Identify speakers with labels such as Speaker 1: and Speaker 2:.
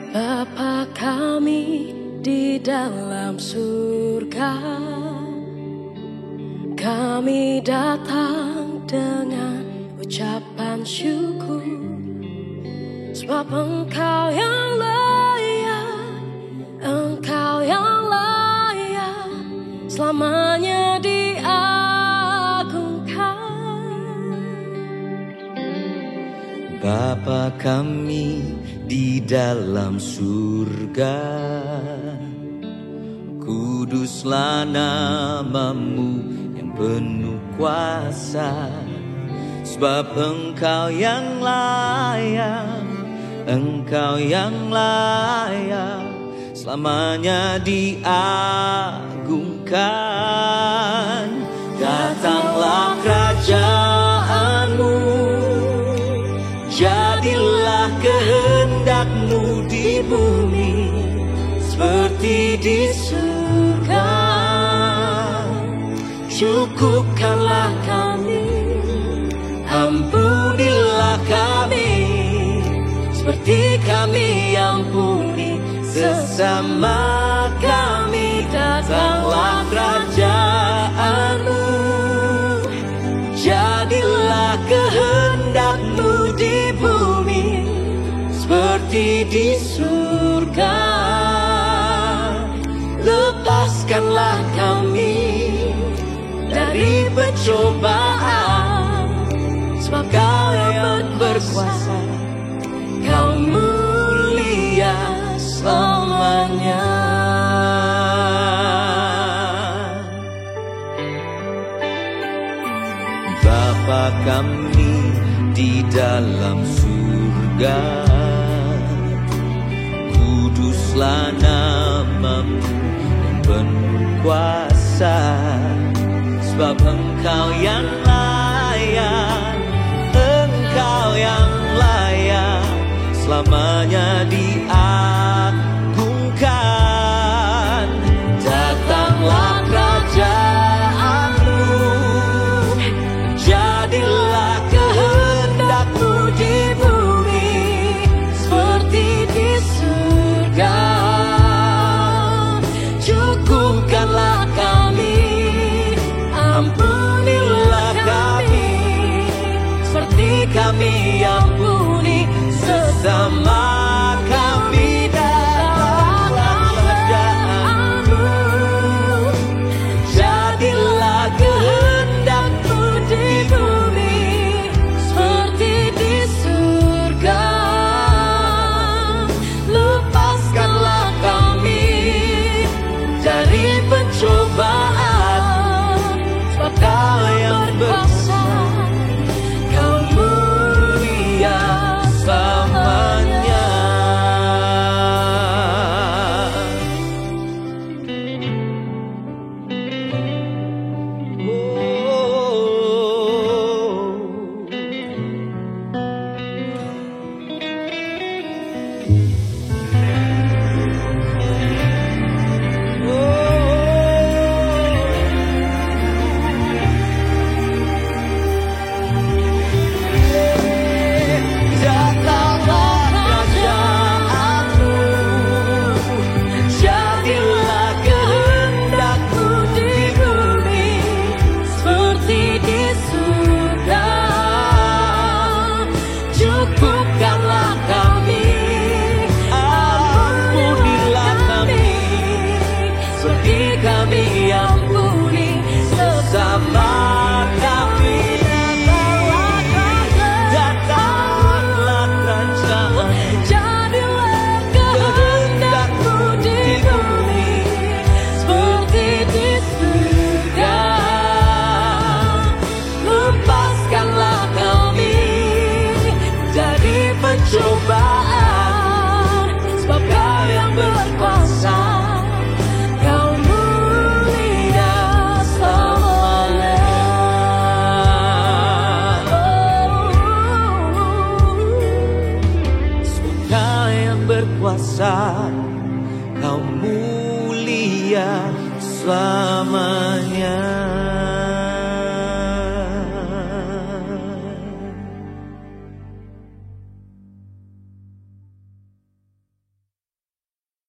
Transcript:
Speaker 1: Bapa kami di dalam surga, kami datang dengan ucapan syukur, sebab Engkau yang layak, Engkau yang layak, selamanya diagungkan.
Speaker 2: Bapa kami di dalam surga, kuduslah nama-Mu yang penuh kuasa, sebab Engkau yang layak, Engkau yang layak, selamanya diagungkan. Datanglah kerajaan-Mu, jadilah kehendak-Mu di bumi seperti di surga. Cukupkanlah kami, ampunilah kami, seperti kami ampuni sesama kami. Datanglah kerajaan-Mu, jadilah kehendak-Mu di bumi seperti di surga. Lepaskanlah kami dari pencobaan, sebab Kau yang berkuasa, Kau mulia selamanya. Bapa kami di dalam surga, kuduslah nama-Mu yang penuh kuasa, sebab Engkau yang layak, Engkau yang layak, selamanya diagungkan. Datanglah kerajaan-Mu, jadilah kehendak-Mu di bumi seperti di surga. Cukupkanlah kami, ampunilah kami, seperti kami ampuni sesama kami. Datanglah kerajaan-Mu, jadilah kehendak-Mu di bumi seperti di surga. Lepaskanlah kami dari pencobaan, sebab Kau yang berkuasa, Kau mulia selamanya. Cukupkanlah kami, ampunilah kami, seperti kami ampuni sesama kami. Datanglah kerajaan, jadilah kehendak-Mu di bumi seperti di surga. Lepaskanlah kami dari pencobaan, sebab Kau yang berkuasa, Kau mulia selamanya. Sebab Kau yang berkuasa, Kau mulia selamanya.